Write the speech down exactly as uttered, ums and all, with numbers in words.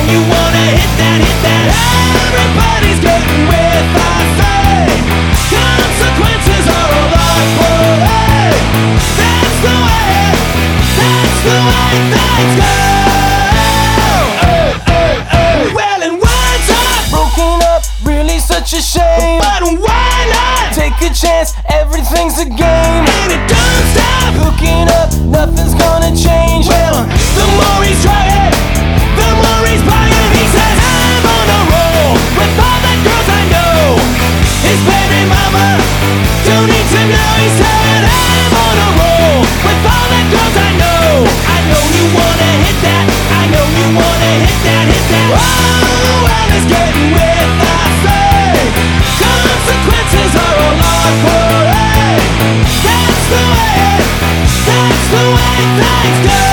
you wanna hit that, hit that. Everybody's getting with I say. Consequences are a lot for hey. That's the way, that's the way things go. Hey, hey, hey. Well, and words are Broken up, really such a shame. but why not? Take a chance, everything's a game. And it don't stop. Hooking up, nothing's gonna change. Well, the more he's trying, the more he's buying. He says, I'm on a roll with all the girls I know. His baby mama don't need to know. He said, I'm on a roll with all the girls I know. I know you wanna hit that. I know you wanna hit that, hit that. Oh, well, it's getting with I say. Consequences are a lot for hey. That's the way, that's the way things go.